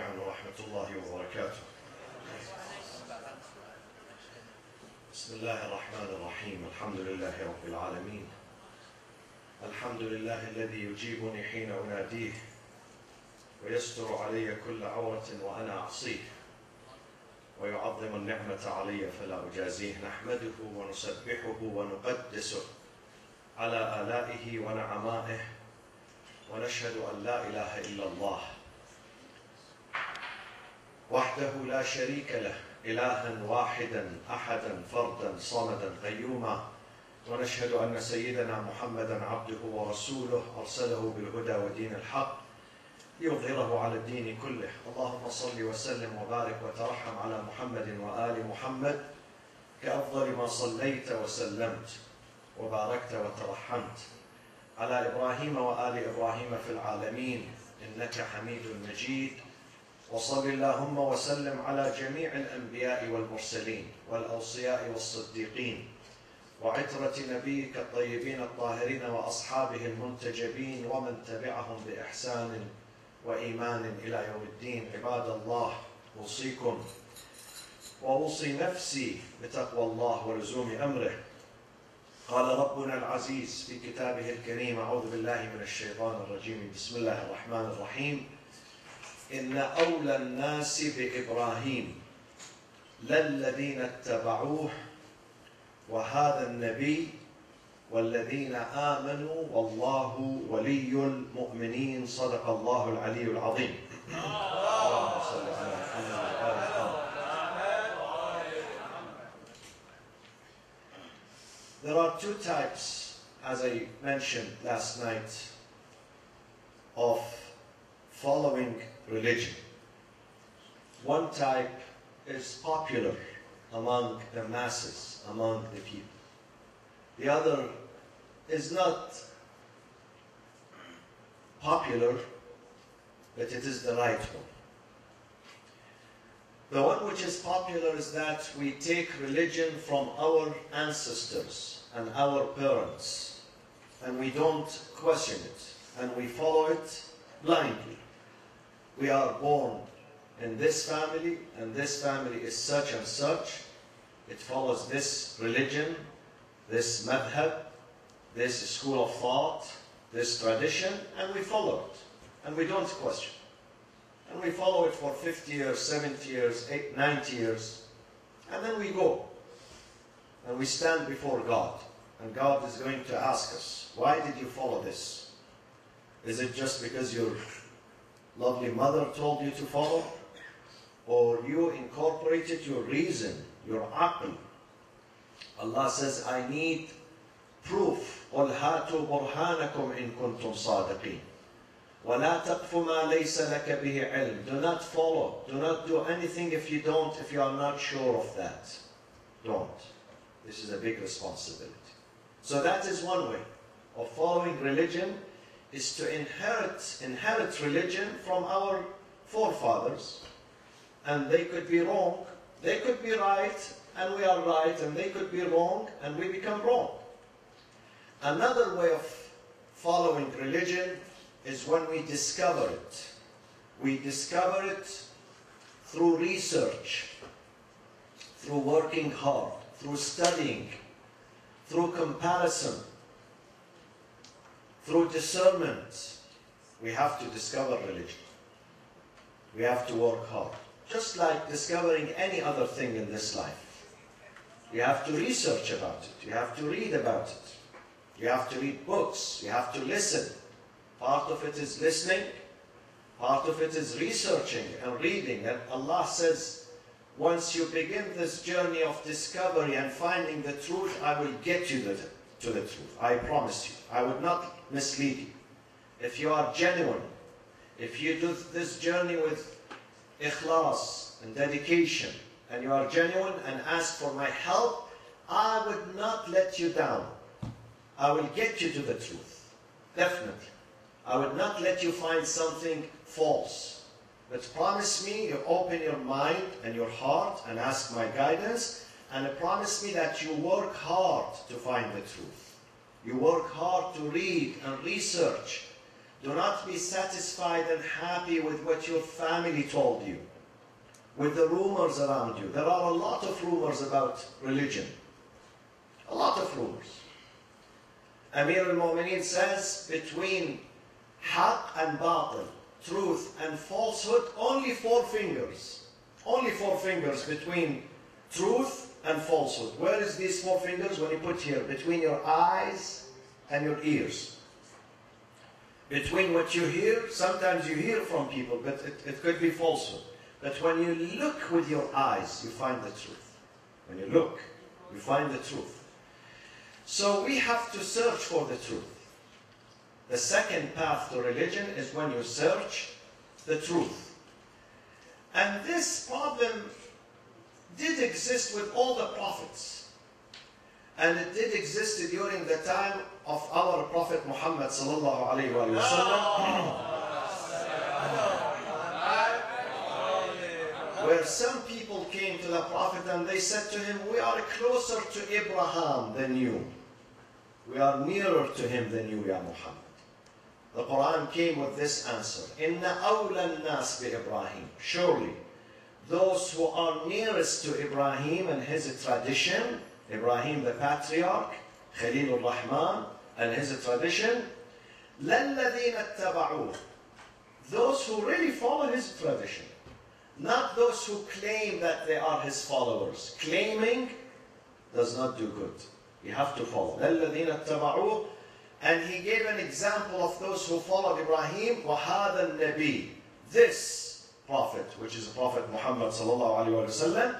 جميعا ورحمة الله وبركاته. بسم الله الرحمن الرحيم. الحمد لله رب العالمين. الحمد لله الذي يجيبني حين أناديه ويستر علي كل عورة وأنا أعصيه ويعظم النعمة علي فلا أجازيه. نحمده ونسبحه ونقدسه على آلائه ونعمائه ونشهد أن لا إله إلا الله وحده لا شريك له، إلها واحدا أحدا فردا صمدا قيوما، ونشهد أن سيدنا محمدا عبده ورسوله أرسله بالهدى ودين الحق ليظهره على الدين كله. اللهم صل وسلم وبارك وترحم على محمد وآل محمد كأفضل ما صليت وسلمت وباركت وترحمت على إبراهيم وآل إبراهيم في العالمين إنك حميد مجيد. وصل اللهم وسلم على جميع الأنبياء والمرسلين والأوصياء والصديقين وعترة نبيك الطيبين الطاهرين وأصحابه المنتجبين ومن تبعهم بإحسان وإيمان إلى يوم الدين. عباد الله، أوصيكم وأوصي نفسي بتقوى الله ولزوم أمره. قال ربنا العزيز في كتابه الكريم: أعوذ بالله من الشيطان الرجيم، بسم الله الرحمن الرحيم: إن أولى الناس بإبراهيم للذين اتبعوه وهذا النبي والذين آمنوا والله ولي المؤمنين. صدق الله العلي العظيم. اللهم صل على محمد وآل محمد. There are two types, as I mentioned last night, of following religion. One type is popular among the masses, among the people. The other is not popular, but it is the right one. The one which is popular is that we take religion from our ancestors and our parents, and we don't question it, and we follow it blindly. We are born in this family, and this family is such and such. It follows this religion, this madhab, this school of thought, this tradition, and we follow it. And we don't question. And we follow it for 50 years, 70 years, 90 years, and then we go. And we stand before God. And God is going to ask us, why did you follow this? Is it just because your lovely mother told you to follow? Or you incorporated your reason, your aql? Allah says, I need proof. قُلْ هَاتُوا بُرْهَانَكُمْ إِن كُنْتُمْ صَادِقِينَ وَلَا تَقْفُ مَا لَيْسَ لَكَ بِهِ عِلْمٍ. Do not follow, do not do anything if you are not sure of that. Don't. This is a big responsibility. So that is one way of following religion, is to inherit religion from our forefathers. And they could be wrong, they could be right, and we are right, and they could be wrong, and we become wrong. Another way of following religion is when we discover it. We discover it through research, through working hard, through studying, through comparison, through discernment. We have to discover religion. We have to work hard. Just like discovering any other thing in this life. You have to research about it. You have to read about it. You have to read books. You have to listen. Part of it is listening. Part of it is researching and reading. And Allah says, once you begin this journey of discovery and finding the truth, I will get you to the truth. I promise you. I would not mislead you. If you are genuine, if you do this journey with ikhlas and dedication, and you are genuine and ask for my help, I would not let you down. I will get you to the truth. Definitely. I would not let you find something false. But promise me you open your mind and your heart and ask my guidance, and promise me that you work hard to find the truth. You work hard to read and research. Do not be satisfied and happy with what your family told you, with the rumors around you. There are a lot of rumors about religion. A lot of rumors. Amir al-Mu'mineen says between haqq and batil, truth and falsehood, only 4 fingers. Only 4 fingers between truth and falsehood. Where is these 4 fingers? When you put here, between your eyes and your ears. Between what you hear, sometimes you hear from people, but it could be falsehood. But when you look with your eyes, you find the truth. When you look, you find the truth. So we have to search for the truth. The second path to religion is when you search the truth. And this problem did exist with all the prophets. And it did exist during the time of our Prophet Muhammad sallallahu alayhi wa sallam, where some people came to the Prophet and they said to him, we are closer to Abraham than you. We are nearer to him than you, Ya Muhammad. The Quran came with this answer. Inna awla an-nas bi Ibrahim. Surely, those who are nearest to Ibrahim and his tradition, Ibrahim the patriarch, Khalil al-Rahman, and his tradition, لَلَّذِينَ اتَّبَعُوهُ. Those who really follow his tradition. Not those who claim that they are his followers. Claiming does not do good. You have to follow. لَلَّذِينَ اتَّبَعُوهُ. And he gave an example of those who followed Ibrahim. وَهَذَا النَّبِي. This prophet, which is Prophet Muhammad sallallahu alayhi wa sallam.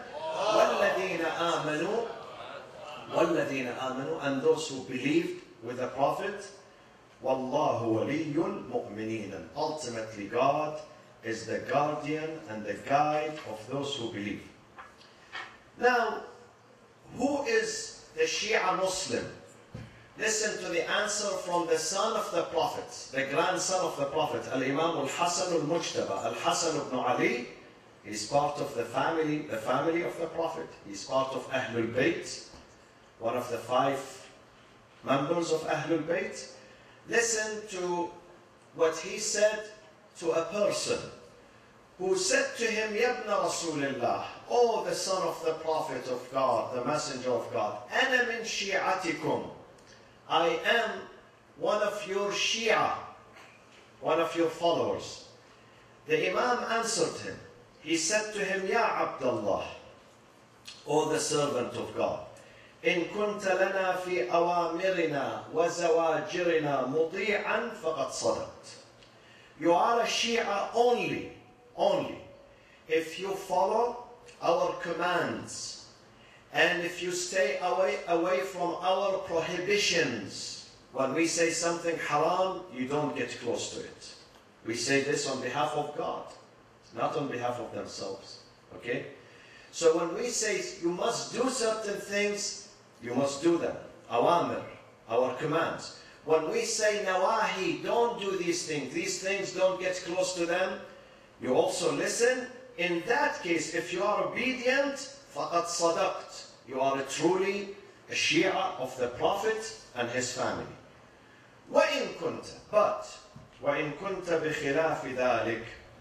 وَالَّذِينَ آمَنُوا. And those who believed with the Prophet. وَاللَّهُ وَلِيُّ الْمُؤْمِنِينَ. And ultimately God is the guardian and the guide of those who believe. Now, who is the Shia Muslim? Listen to the answer from the son of the Prophet, the grandson of the Prophet, Al-Imam Al-Hasan Al-Mujtaba, Al-Hasan ibn Ali. He's part of the family of the Prophet. He's part of Ahlul Bayt, one of the 5 members of Ahlul Bayt. Listen to what he said to a person who said to him, Yabna Rasulullah, oh the son of the Prophet of God, the messenger of God, Ana min shi'atikum. I am one of your Shia, one of your followers. The Imam answered him. He said to him, Ya Abdullah, O the servant of God, إن كنت لنا في أوامرنا وزواجرنا مطيعا فقد صدقت. You are a Shia only if you follow our commands and if you stay away from our prohibitions. When we say something haram, you don't get close to it. We say this on behalf of God, not on behalf of themselves. Okay? So when we say you must do certain things, you must do them. Awamir, our commands. When we say nawahi, don't do these things don't get close to them, you also listen. In that case, if you are obedient, faqad sadaqt. You are truly a Shia of the Prophet and his family. وَإِن كُنْتَ. But, وَإِن كُنْتَ بِخِلَافِ ذَلِكَ.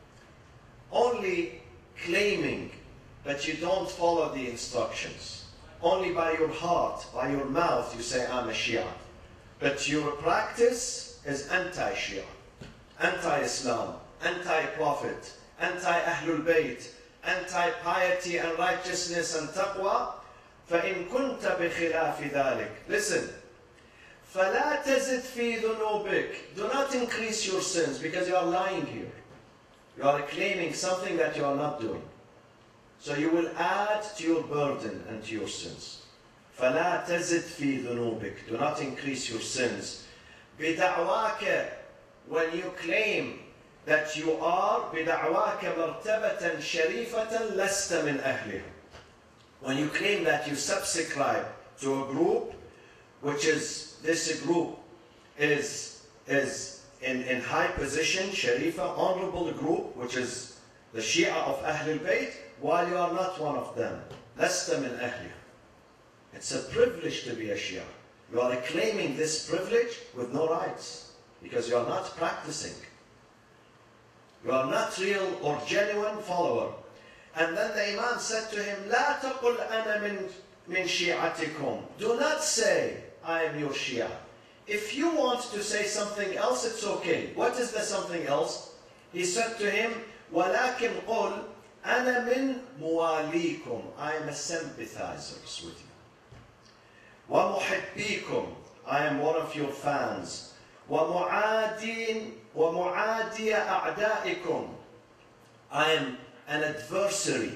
Only claiming that you don't follow the instructions. Only by your heart, by your mouth, you say, I'm a Shia. But your practice is anti-Shia, anti-Islam, anti-Prophet, anti-Ahlul Bayt, anti-piety and righteousness and taqwa. فَإِن كُنْتَ بِخِلَافِ ذَلِكَ. Listen. فَلَا تَزِدْ فِي ذُنُوبِكَ. Do not increase your sins because you are lying here. You are claiming something that you are not doing. So you will add to your burden and to your sins. فَلَا تَزِدْ فِي ذُنُوبِكَ. Do not increase your sins. بِدَعْوَاكَ. When you claim that you are بِدَعْوَاكَ مَرْتَبَةً شَرِيفَةً لَسْتَ مِنْ أَهْلِهِ. When you claim that you subscribe to a group, which is, this group is in high position, Sharifa, honorable group, which is the Shia of Ahlul Bayt, while you are not one of them. لَسْتَ مِنْ أَهْلِهِ. It's a privilege to be a Shia. You are claiming this privilege with no rights. because you are not practicing. You are not real or genuine follower. And then the Imam said to him, لا تقل أنا من شيعتكم. Do not say, I am your Shia. If you want to say something else, it's okay. What is the something else? He said to him, ولكن قل أنا من مواليكم. I am a sympathizers with you. ومحبيكم. I am one of your fans. ومعادي أعدائكم. I am an adversary.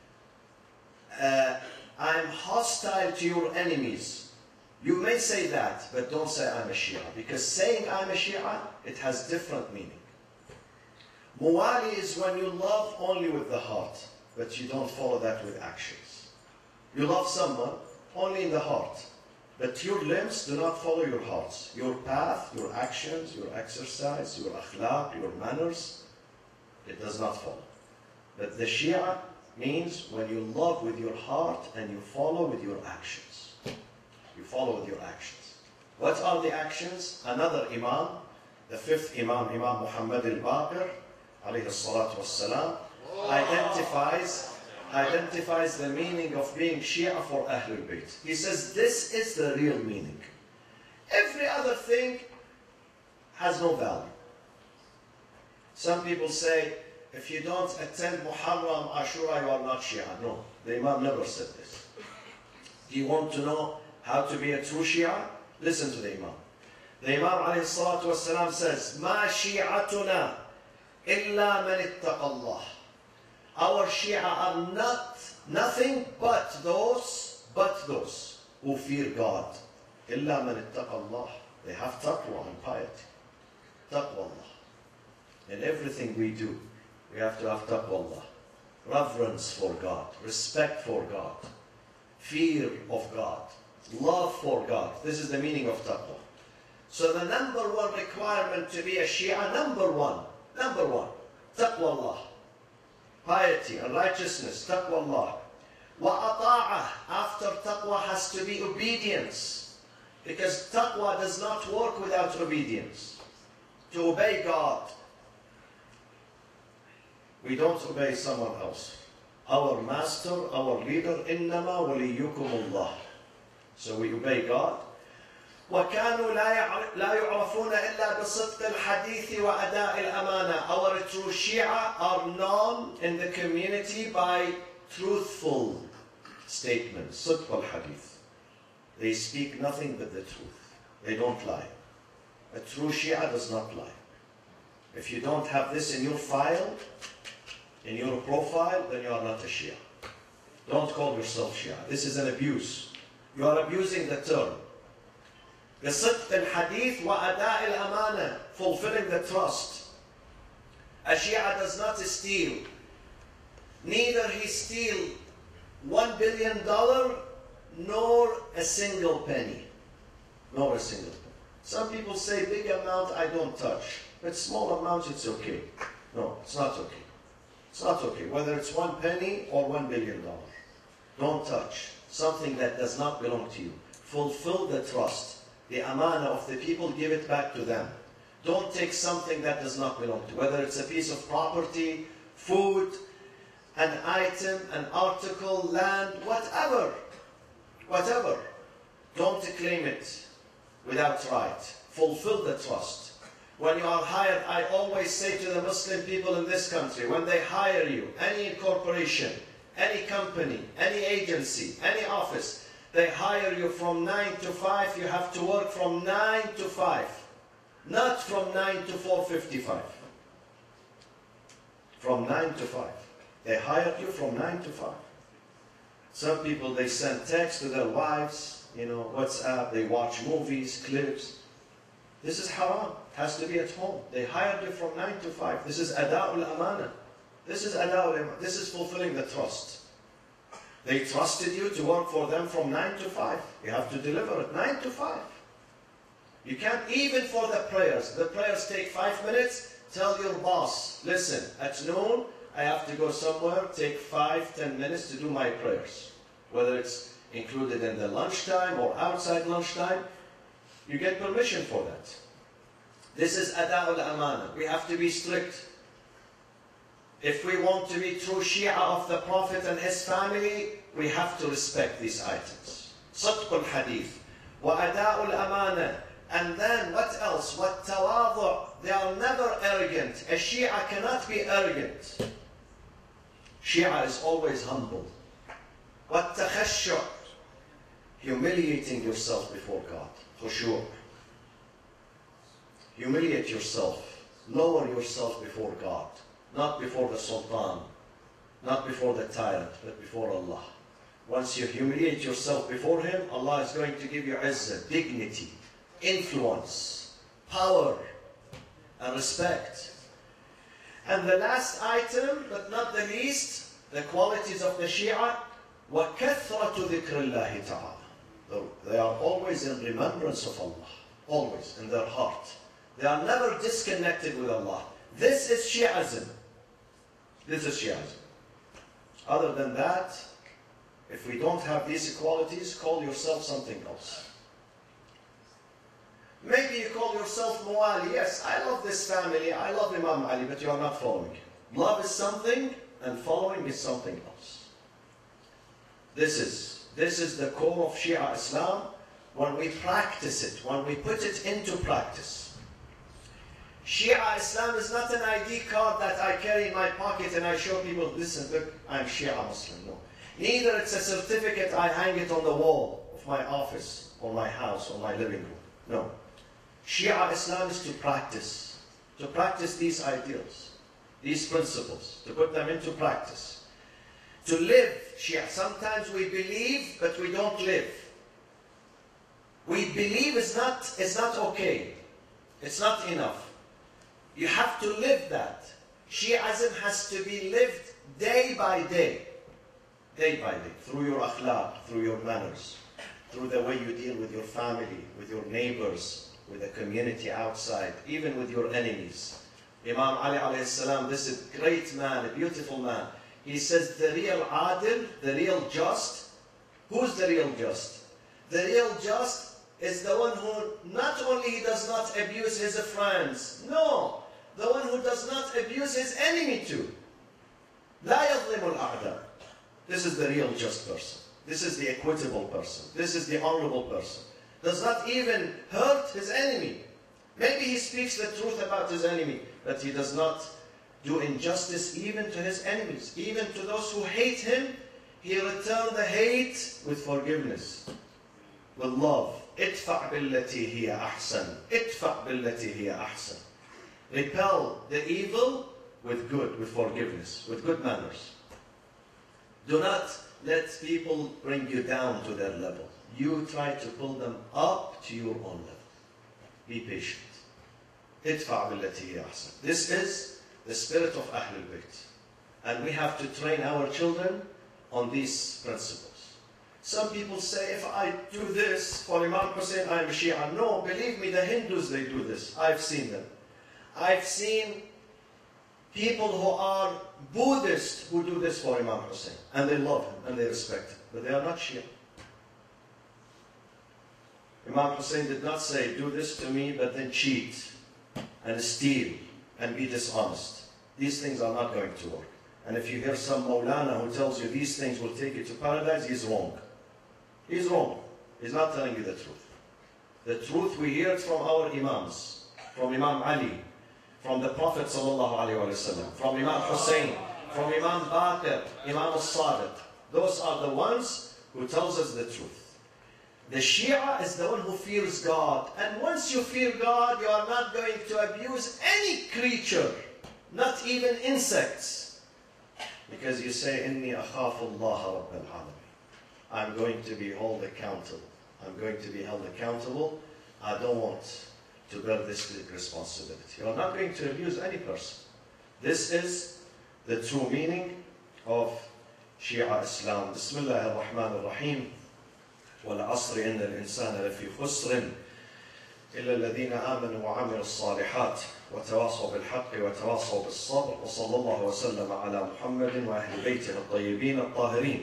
I am hostile to your enemies. You may say that, but don't say I'm a Shia, because saying I'm a Shia, it has different meaning. Muwali is when you love only with the heart, but you don't follow that with actions. You love someone only in the heart, but your limbs do not follow your hearts. Your path, your actions, your exercise, your akhlaq, your manners, it does not follow. But the Shia means when you love with your heart and you follow with your actions. You follow with your actions. What are the actions? Another Imam, the fifth Imam, Imam Muhammad al-Baqir, alayhi salatu wassalam, identifies the meaning of being Shia for Ahlul Bayt. He says this is the real meaning. Every other thing has no value. Some people say, if you don't attend Muharram, Ashura, you are not Shia. No, the Imam never said this. Do you want to know how to be a true Shia? Listen to the Imam. The Imam alayhi salatu wasalam says, Ma shi'atuna illa man ittaqa Allah. Our Shia are nothing but those who fear God. Illa man ittaqa Allah. They have taqwa and piety. Taqwa Allah. In everything we do, we have to have taqwa Allah. Reverence for God, respect for God, fear of God, love for God. This is the meaning of taqwa. So the number one requirement to be a Shia, number one, taqwa Allah. Piety and righteousness, taqwa Allah. Wa after taqwa has to be obedience. Because taqwa does not work without obedience. To obey God. We don't obey someone else. Our master, our leader, إِنَّمَا وَلِيُّكُمُ اللَّهِ. So we obey God. وَكَانُوا لَا يُعْرَفُونَ إِلَّا بِصِدْقِ الْحَدِيثِ وَأَدَاءِ الْأَمَانَةِ. Our true Shia are known in the community by truthful statements. صِدْقَ الْحَدِيثِ. They speak nothing but the truth. They don't lie. A true Shia does not lie. If you don't have this in your file, in your profile, then you are not a Shia. Don't call yourself Shia. This is an abuse. You are abusing the term. بِصِدْقِ الْحَدِيثِ وَأَدَاءِ الْأَمَانَةِ. Fulfilling the trust. A Shia does not steal. Neither he steal $1 billion nor a single penny. Nor a single penny. Some people say big amount I don't touch. But small amount it's okay. No, it's not okay. It's not okay. Whether it's 1 penny or $1 billion. Don't touch something that does not belong to you. Fulfill the trust. The amana of the people, give it back to them. Don't take something that does not belong to you. Whether it's a piece of property, food, an item, an article, land, whatever. Whatever. Don't claim it without right. Fulfill the trust. When you are hired, I always say to the Muslim people in this country, when they hire you, any corporation, any company, any agency, any office, they hire you from 9 to 5, you have to work from 9 to 5. Not from 9 to 4:55. From 9 to 5. They hire you from 9 to 5. Some people, they send texts to their wives, WhatsApp, they watch movies, clips. This is haram. It has to be at home. They hired you from 9 to 5. This is ada'ul amana. This is fulfilling the trust. They trusted you to work for them from 9 to 5. You have to deliver it 9 to 5. You can't, even for the prayers. The prayers take 5 minutes. Tell your boss, listen, at noon, I have to go somewhere, take 5-10 minutes to do my prayers. Whether it's included in the lunchtime or outside lunchtime, you get permission for that. This is ada'ul amana. We have to be strict. If we want to be true Shia of the Prophet and his family, we have to respect these items. صدق الحديث وأداء الأمانة. And then what else? والتواضع. They are never arrogant. A Shia cannot be arrogant. Shia is always humble. والتخشع. Humiliating yourself before God. خشوع. Humiliate yourself. Lower yourself before God. Not before the sultan, not before the tyrant, but before Allah. Once you humiliate yourself before Him, Allah is going to give you izzah, dignity, influence, power, and respect. And the last item, but not the least, the qualities of the Shia, وَكَثْرَةُ ذِكْرِ اللَّهِ تَعَالَى. They are always in remembrance of Allah, always in their heart. They are never disconnected with Allah. This is Shi'ism. This is Shi'ism. Other than that, if we don't have these qualities, call yourself something else. Maybe you call yourself Muwali. Yes, I love this family, I love Imam Ali, but you are not following. Love is something, and following is something else. This is the core of Shia Islam when we practice it, when we put it into practice. Shia Islam is not an ID card that I carry in my pocket and I show people, listen, look, I'm Shia Muslim. No. Neither it's a certificate I hang it on the wall of my office or my house or my living room. No. Shia Islam is to practice these ideals, these principles, to put them into practice. To live Shia. Sometimes we believe, but we don't live. We believe is not okay. It's not enough. You have to live that. Shi'ism has to be lived day by day. Day by day. Through your akhlaq, through your manners, through the way you deal with your family, with your neighbors, with the community outside, even with your enemies. Imam Ali alayhi salam, this is a great man, a beautiful man. He says the real adil, the real just. Who's the real just? The real just is the one who not only does not abuse his friends, no, the one who does not abuse his enemy too. لا يظلم الأعداء. This is the real just person. This is the equitable person. This is the honorable person. Does not even hurt his enemy. Maybe he speaks the truth about his enemy, but he does not do injustice even to his enemies. Even to those who hate him, he returns the hate with forgiveness, with love. ادفع بالتي هي أحسن. ادفع بالتي هي أحسن. Repel the evil with good, with forgiveness, with good manners. Do not let people bring you down to their level. You try to pull them up to your own level. Be patient. ادفع بالتي هي أحسن. This is the spirit of Ahlul Bayt. And we have to train our children on these principles. Some people say, if I do this for Imam Hussein, I am a Shia. No, believe me, the Hindus, they do this. I've seen them. I've seen people who are Buddhists who do this for Imam Hussein. And they love him and they respect him. But they are not Shia. Imam Hussein did not say, do this to me, but then cheat and steal and be dishonest. These things are not going to work. And if you hear some Maulana who tells you these things will take you to paradise, he's wrong. He's wrong. He's not telling you the truth. The truth we hear it from our Imams, from Imam Ali, from the Prophet ﷺ, from Imam Hussein, from Imam Baqir, Imam al-Sadiq. Those are the ones who tells us the truth. The Shia is the one who fears God. And once you fear God, you are not going to abuse any creature, not even insects. Because you say, إِنِّي أَخَافُ اللَّهَ رَبَّ الْعَالَمِينَ. I'm going to be held accountable. I'm going to be held accountable. I don't want to bear this responsibility. You are not going to abuse any person. This is the true meaning of Shia Islam. Bismillah ar-Rahman ar-Rahim. وَالْعَصْرِ إِنَّ الْإِنسَانَ لَفِي خُسْرٍ إِلَّا الَّذِينَ آمَنُوا وَعَمِلُوا الصَّالِحَاتِ وتواصوا بالحق وتواصوا بالصبر وصلى الله وسلم على محمد وأهل بيته الطيبين الطاهرين.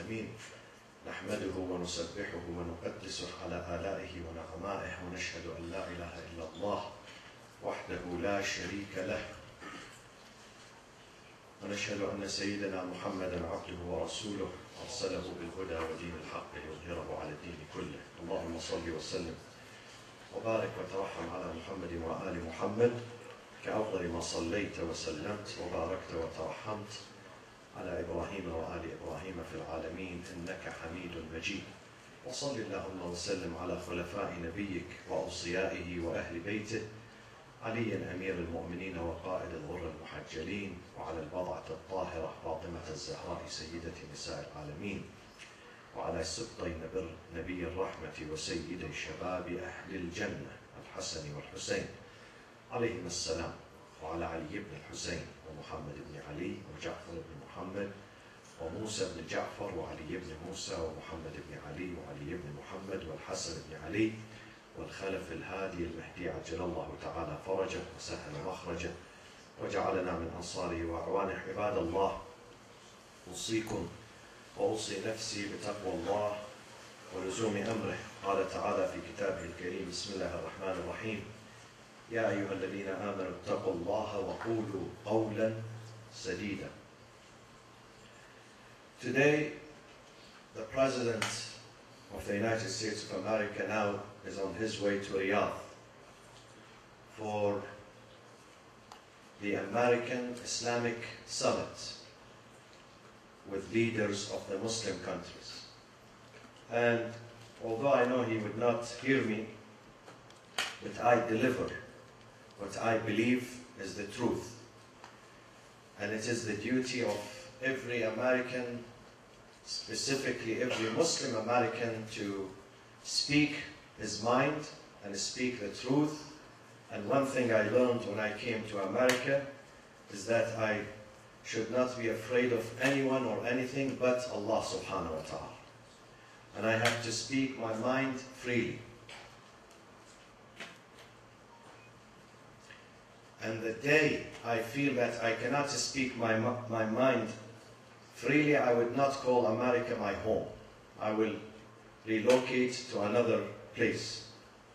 العالمين نحمده ونسبحه ونقدسه على آلائه ونعمائه ونشهد أن لا إله إلا الله وحده لا شريك له ونشهد أن سيدنا محمدا عبده ورسوله أرسله بالهدى ودين الحق ليظهره على الدين كله. اللهم صل وسلم وبارك وترحم على محمد وآل محمد كأفضل ما صليت وسلمت وباركت وترحمت على إبراهيم وآل إبراهيم في العالمين إنك حميد مجيد. وصل اللهم وسلم على خلفاء نبيك وأوصيائه وأهل بيته علي أمير المؤمنين وقائد الغر المحجلين وعلى البضعة الطاهرة فاطمة الزهراء سيدة نساء العالمين وعلى سبطي نبي الرحمة وسيدي شباب أهل الجنة الحسن والحسين عليهم السلام وعلى علي بن الحسين ومحمد بن علي وجعفر بن محمد وموسى بن جعفر وعلي بن موسى ومحمد بن علي وعلي بن محمد والحسن بن علي والخلف الهادي المهدي عجل الله تعالى فرجه وسهل مخرجه وجعلنا من أنصاره وأعوانه. عباد الله، أوصيكم وأوصي نفسي بتقوى الله ولزوم أمره. قال تعالى في كتابه الكريم: بسم الله الرحمن الرحيم: يا أيها الذين آمنوا اتقوا الله وقولوا قولا سديدا. Today, the President of the United States of America now is on his way to Riyadh for the American Islamic Summit with leaders of the Muslim countries. And although I know he would not hear me, but I deliver what I believe is the truth. And it is the duty of every American, specifically every Muslim American, to speak his mind and speak the truth. And one thing I learned when I came to America is that I should not be afraid of anyone or anything but Allah subhanahu wa ta'ala. And I have to speak my mind freely. And the day I feel that I cannot speak my mind freely, I would not call America my home. I will relocate to another place.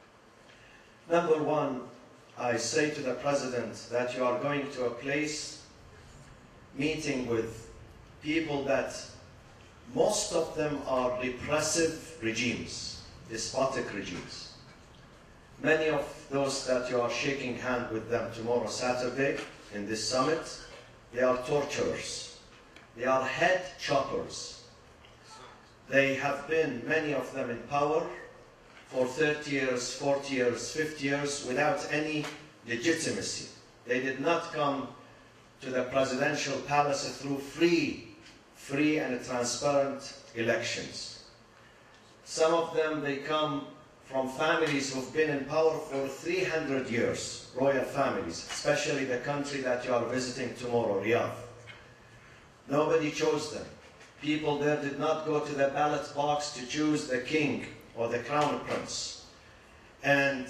Number one, I say to the President that you are going to a place meeting with people that most of them are repressive regimes, despotic regimes. Many of those that you are shaking hands with them tomorrow, Saturday, in this summit, they are torturers. They are head choppers. They have been, many of them, in power for 30 years, 40 years, 50 years without any legitimacy. They did not come to the presidential palace through free and transparent elections. Some of them, they come from families who've been in power for 300 years, royal families, especially the country that you are visiting tomorrow, Riyadh. Nobody chose them. People there did not go to the ballot box to choose the king or the crown prince. And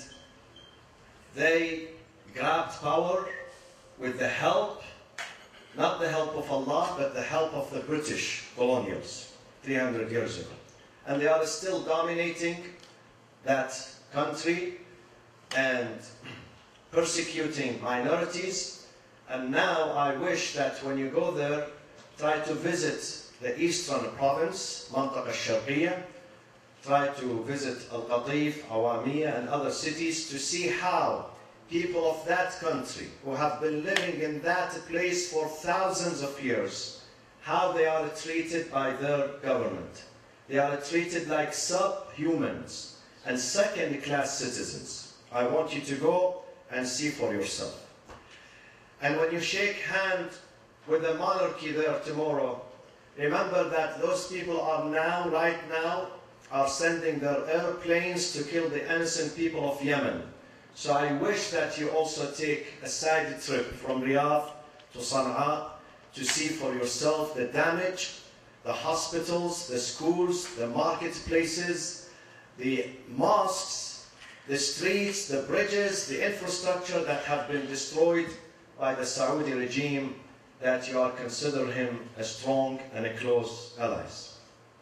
they grabbed power with the help, not the help of Allah, but the help of the British colonials 300 years ago. And they are still dominating that country and persecuting minorities. And now I wish that when you go there, try to visit the eastern province, Mantaqa al-Sharqiyya, try to visit Al-Qatif, Awamiya and other cities to see how people of that country who have been living in that place for thousands of years, how they are treated by their government. They are treated like subhumans and second-class citizens. I want you to go and see for yourself. And when you shake hands with the monarchy there tomorrow, remember that those people are now, right now, are sending their airplanes to kill the innocent people of Yemen. So I wish that you also take a side trip from Riyadh to Sana'a to see for yourself the damage, the hospitals, the schools, the marketplaces, the mosques, the streets, the bridges, the infrastructure that have been destroyed by the Saudi regime that you are considering him a strong and a close allies.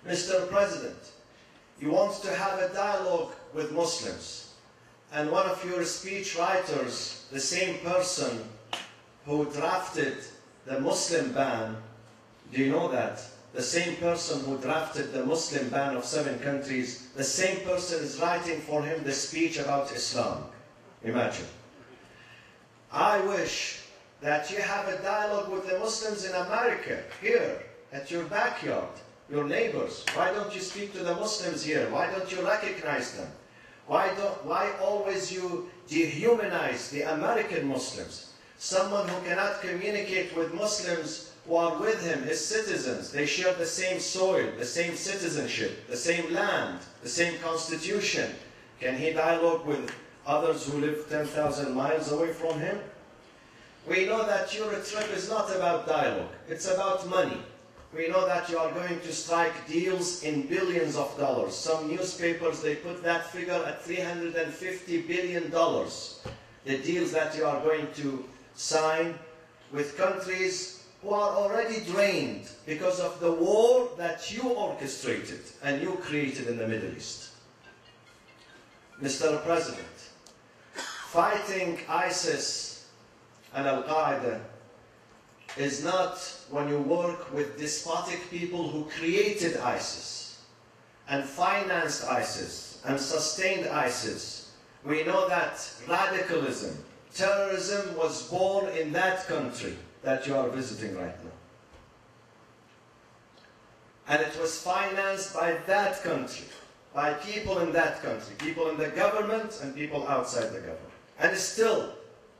Mr. President, you want to have a dialogue with Muslims, and one of your speech writers, the same person who drafted the Muslim ban, do you know that? The same person who drafted the Muslim ban of 7 countries, the same person is writing for him the speech about Islam. Imagine. I wish that you have a dialogue with the Muslims in America, here, at your backyard, your neighbors. Why don't you speak to the Muslims here? Why don't you recognize them? Why always you dehumanize the American Muslims? Someone who cannot communicate with Muslims who are with him, his citizens. They share the same soil, the same citizenship, the same land, the same constitution. Can he dialogue with others who live 10,000 miles away from him? We know that your trip is not about dialogue, it's about money. We know that you are going to strike deals in billions of dollars. Some newspapers, they put that figure at $350 billion. The deals that you are going to sign with countries who are already drained because of the war that you orchestrated and you created in the Middle East. Mr. President, fighting ISIS and Al-Qaeda is not when you work with despotic people who created ISIS and financed ISIS and sustained ISIS. We know that radicalism, terrorism was born in that country that you are visiting right now. And it was financed by that country, by people in that country, people in the government and people outside the government. And still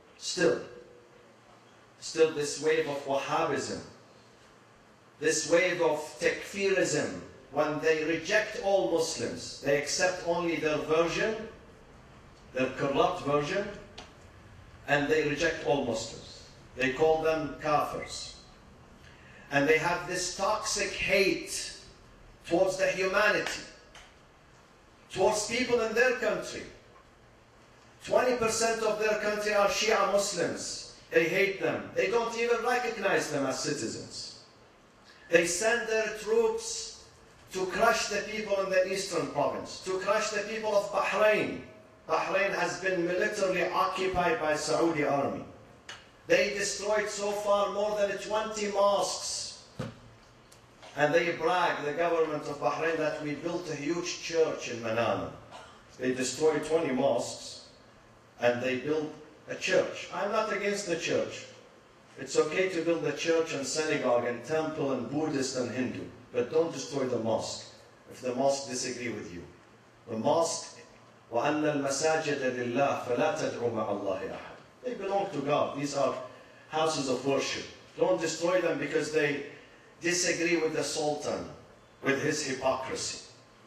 this wave of Wahhabism, this wave of Takfirism, when they reject all Muslims, they accept only their version, their corrupt version, and they reject all Muslims. They call them kafirs. And they have this toxic hate towards the humanity, towards people in their country. 20% of their country are Shia Muslims. They hate them. They don't even recognize them as citizens. They send their troops to crush the people in the eastern province, to crush the people of Bahrain. Bahrain has been militarily occupied by Saudi army. They destroyed so far more than 20 mosques. And they brag, the government of Bahrain, that we built a huge church in Manama. They destroyed 20 mosques and they built a church. I'm not against the church. It's okay to build a church and synagogue and temple and Buddhist and Hindu, but don't destroy the mosque if the mosque disagree with you. The mosque, وَأَنَّ الْمَسَاجِدَ لِلَّهِ فَلَا تَدْعُوا مَعَ اللَّهِ أَحَدٍ. They belong to God. These are houses of worship. Don't destroy them because they disagree with the Sultan, with his hypocrisy.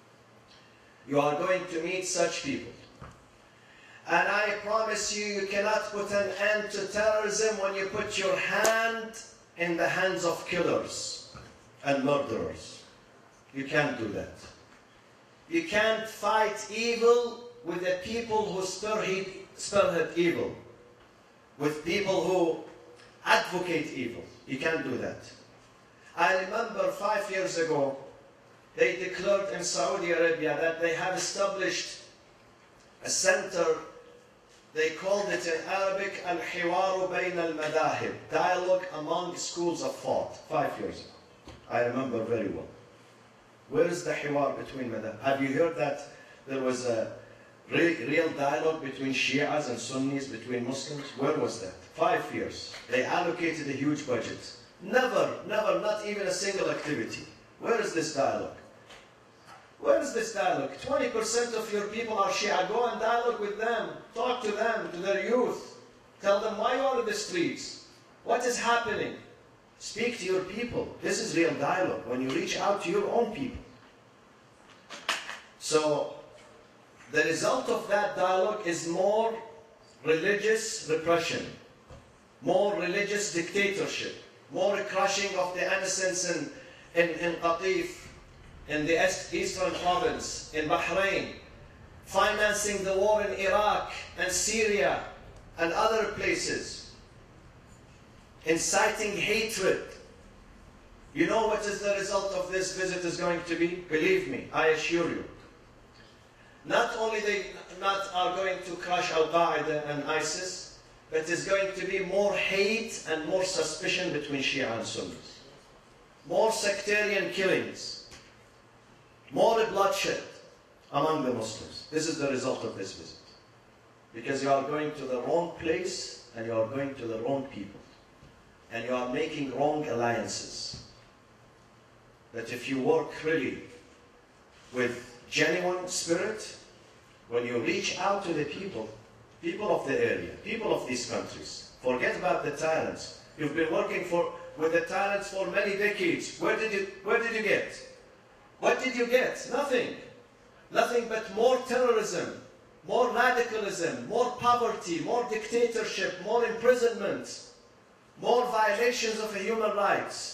You are going to meet such people. And I promise you, you cannot put an end to terrorism when you put your hand in the hands of killers and murderers. You can't do that. You can't fight evil with the people who spearhead evil, with people who advocate evil. You can't do that. I remember 5 years ago, they declared in Saudi Arabia that they have established a center. They called it in Arabic, Al-Hiwaru Bayn al-Madahib, dialogue among schools of thought, 5 years ago. I remember very well. Where is the Hiwar between madhab? Have you heard that there was a real dialogue between Shias and Sunnis, between Muslims? Where was that? 5 years. They allocated a huge budget. Never, not even a single activity. Where is this dialogue? Where is this dialogue? 20% of your people are Shia. Go and dialogue with them. Talk to them, to their youth. Tell them why you are in the streets. What is happening? Speak to your people. This is real dialogue, when you reach out to your own people. So, the result of that dialogue is more religious repression, more religious dictatorship, more crushing of the innocents in Qatif, in the eastern province, in Bahrain, financing the war in Iraq and Syria and other places, inciting hatred You know what is the result of this visit is going to be? Believe me, I assure you. Not only they not are going to crush Al-Qaeda and ISIS, but it's going to be more hate and more suspicion between Shia and Sunnis. More sectarian killings. More bloodshed among the Muslims. This is the result of this visit. Because you are going to the wrong place and you are going to the wrong people. And you are making wrong alliances. That if you work really with genuine spirit, when you reach out to the people of the area, people of these countries, forget about the tyrants. You've been working with the tyrants for many decades. Where did you get? What did you get? Nothing. Nothing but more terrorism, more radicalism, more poverty, more dictatorship, more imprisonment, more violations of human rights.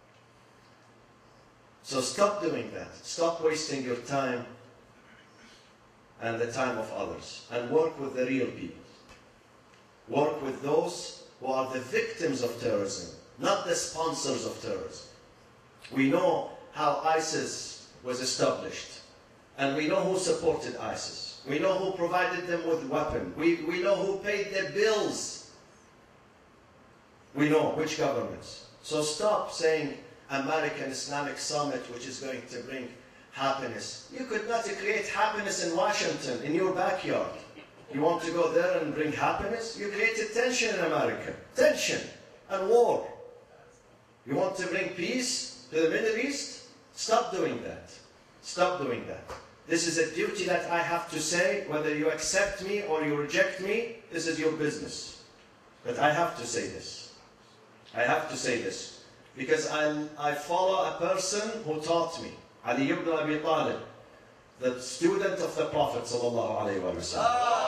So stop doing that. Stop wasting your time and the time of others. And work with the real people. Work with those who are the victims of terrorism, not the sponsors of terrorism. We know how ISIS was established. And we know who supported ISIS. We know who provided them with weapons. We know who paid their bills. We know which governments. So stop saying American Islamic Summit, which is going to bring happiness. You could not create happiness in Washington, in your backyard. You want to go there and bring happiness? You created tension in America. Tension and war. You want to bring peace to the Middle East? Stop doing that. Stop doing that. This is a duty that I have to say, whether you accept me or you reject me, this is your business. But I have to say this. I have to say this. Because I follow a person who taught me, Ali ibn Abi Talib, the student of the Prophet sallallahu alaihi wasallam,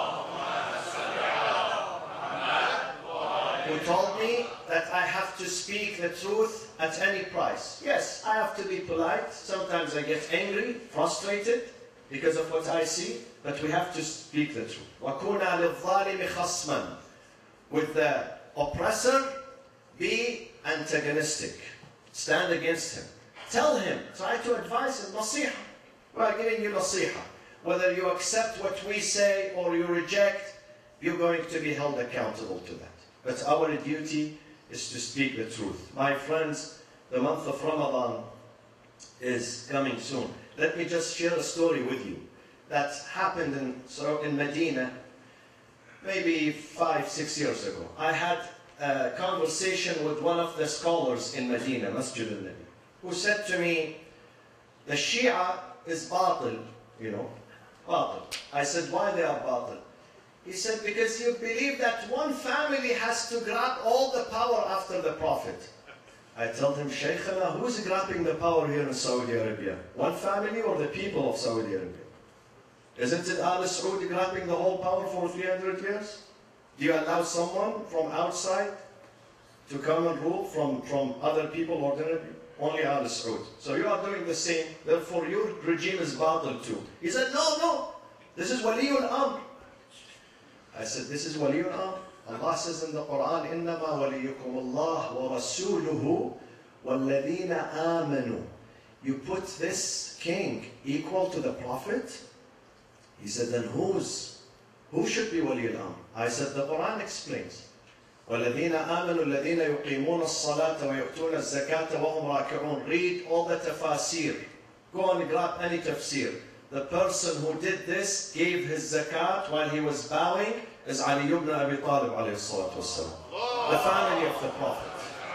who told me that I have to speak the truth at any price. Yes, I have to be polite. Sometimes I get angry, frustrated because of what I see, but we have to speak the truth. وَكُونَ لِلظَّالِمِ خَصْمًا. With the oppressor, be antagonistic. Stand against him. Tell him. Try to advise him. Nasiha. We are giving you nasiha. Whether you accept what we say or you reject, you're going to be held accountable to that. But our duty is to speak the truth. My friends, the month of Ramadan is coming soon. Let me just share a story with you that happened in Medina maybe 5-6 years ago. I had a conversation with one of the scholars in Medina, Masjid al-Nabi, who said to me, the Shia is batil, you know, batil. I said, why they are batil? He said, because you believe that one family has to grab all the power after the Prophet. I told him, Shaykhana, who's grabbing the power here in Saudi Arabia? One family or the people of Saudi Arabia? Isn't it Al Saud grabbing the whole power for 300 years? Do you allow someone from outside to come and rule from other people ordinarily? Only Al Saud. So you are doing the same, therefore your regime is batil too. He said, no, this is Waliul Amr. I said, this is Waliul Amr. Allah says in the Quran, إِنَّمَا وَلِيُّكُمُ اللَّهُ وَرَسُولُهُ وَالَّذِينَ آمَنُوا. You put this king equal to the Prophet? He said, then who should be Waliul Amr? I said, the Quran explains. وَالَّذِينَ آمَنُوا الَّذِينَ يُقِيمُونَ الصَّلَاةَ وَيُؤْتُونَ الزَّكَاةَ وَهُمْ رَاكِعُونَ. Read all the tafasir. Go and grab any tafsir. The person who did this, gave his zakat while he was bowing, is Ali ibn Abi Talib alayhi salatu wassalam. The family of the Prophet.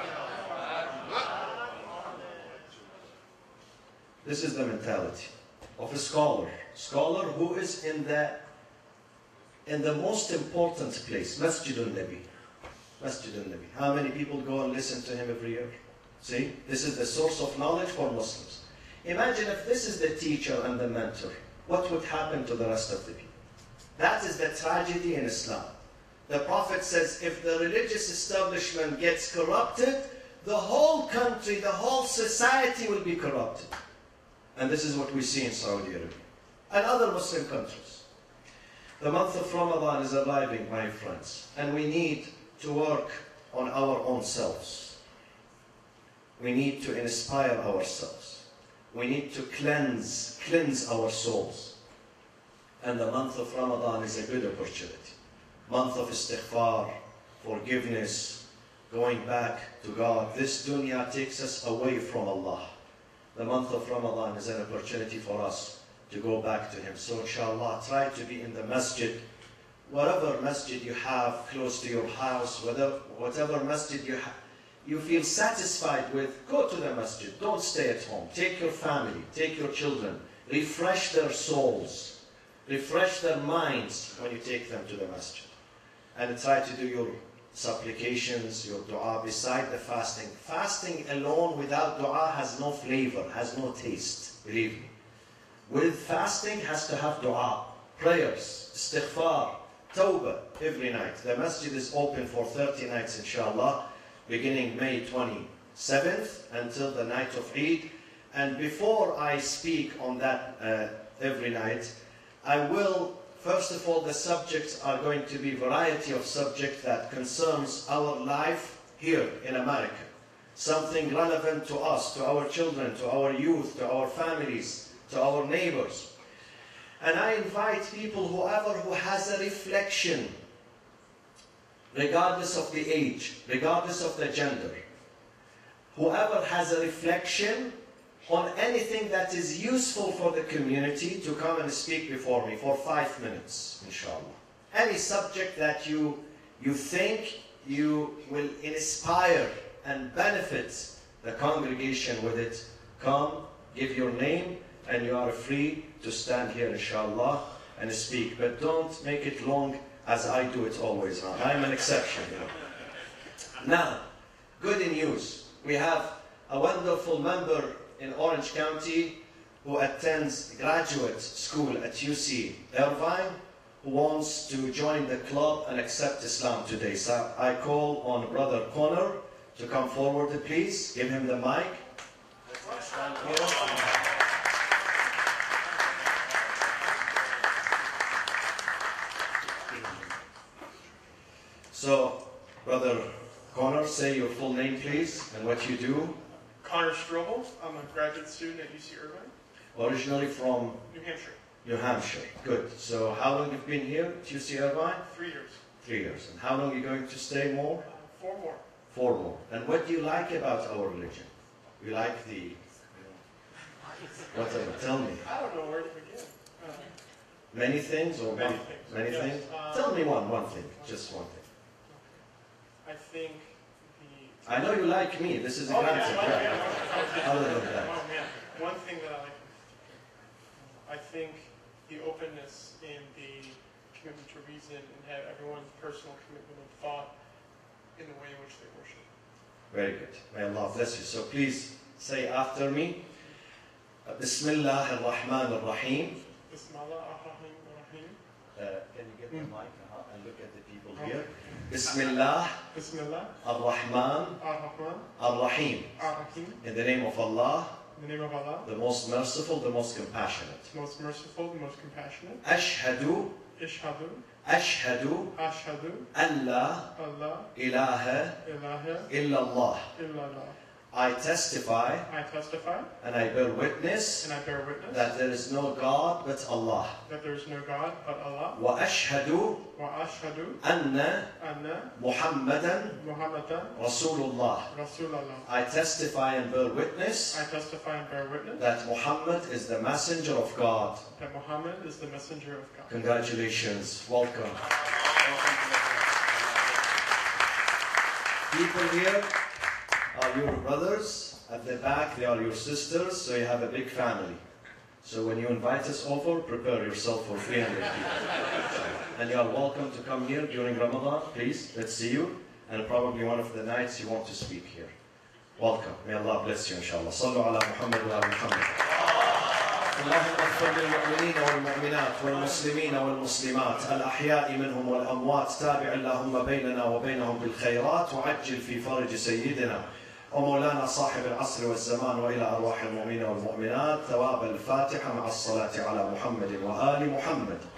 This is the mentality of a scholar. Scholar who is in the most important place, Masjid al-Nabi. Masjid al-Nabi. How many people go and listen to him every year? See, this is the source of knowledge for Muslims. Imagine if this is the teacher and the mentor, what would happen to the rest of the people? That is the tragedy in Islam. The Prophet says, if the religious establishment gets corrupted, the whole country, the whole society will be corrupted. And this is what we see in Saudi Arabia and other Muslim countries. The month of Ramadan is arriving, my friends, and we need to work on our own selves. we need to inspire ourselves. We need to cleanse our souls. And the month of Ramadan is a good opportunity. Month of istighfar, forgiveness, going back to God. This dunya takes us away from Allah. The month of Ramadan is an opportunity for us to go back to Him. So inshallah, try to be in the masjid. Whatever masjid you have close to your house, whatever masjid you feel satisfied with, go to the masjid. Don't stay at home. Take your family, take your children. Refresh their souls. Refresh their minds when you take them to the masjid. And try to do your supplications, your dua beside the fasting. Fasting alone without dua has no flavor, has no taste, believe me. With fasting has to have dua, prayers, istighfar, tawbah every night. The masjid is open for 30 nights inshallah, beginning May 27th until the night of Eid. And before I speak on that every night, I will, first of all, the subjects are going to be a variety of subjects that concerns our life here in America. Something relevant to us, to our children, to our youth, to our families, to our neighbors. And I invite people, whoever who has a reflection, regardless of the age, regardless of the gender, whoever has a reflection on anything that is useful for the community to come and speak before me for 5 minutes, inshallah. Any subject that you think you will inspire and benefit the congregation with it, come, give your name, and you are free to stand here, inshallah, and speak. But don't make it long as I do it always. I'm an exception, you know. Now, good news. We have a wonderful member in Orange County who attends graduate school at UC Irvine, who wants to join the club and accept Islam today. So I call on Brother Connor to come forward, please. Give him the mic. So, Brother Connor, say your full name, please, and what you do. Connor Strobel. I'm a graduate student at UC Irvine. Originally from? New Hampshire. New Hampshire. Good. So how long have you been here at UC Irvine? 3 years. 3 years. And how long are you going to stay more? 4 more. 4 more. And what do you like about our religion? You like the... Whatever. Tell me. I don't know where to begin. Many things or many things. Many Yes. things? Tell me one thing. Just one thing. I think I know you like me. This is a granted. Other than that. Oh man, one thing that I like, I think the openness in the commitment to reason and have everyone's personal commitment and thought in the way in which they worship. Very good. May Allah bless you. So please say after me. Bismillah ar-Rahman ar-Rahim. Bismillah ar-Rahman ar-Rahim. Can you get the mic and look at the people here? Bismillah ar-Rahman ar-Rahim. In the name of Allah, in the name of Allah, the most merciful, the most compassionate. The most merciful, the most compassionate. Ashhadu an la ilaha illallah. I testify and I bear witness that there is no God but Allah. Wa ashhadu anna Muhammadan Rasulullah. I testify and bear witness that Muhammad is the messenger of God. Congratulations. Welcome. People here are your brothers. At the back, they are your sisters, so you have a big family. So when you invite us over, prepare yourself for 300 people. And you are welcome to come here during Ramadan, please. Let's see you. And probably one of the nights you want to speak here. Welcome. May Allah bless you, inshallah. Sallu ala Muhammad wa ala Muhammad. اللهم اغفر للمؤمنين والمؤمنات والمسلمين والمسلمات الأحياء منهم والأموات تابع اللهم بيننا وبينهم بالخيرات وعجل في فرج سيدنا ومولانا صاحب العصر والزمان وإلى أرواح المؤمنين والمؤمنات ثواب الفاتحة مع الصلاة على محمد وآل محمد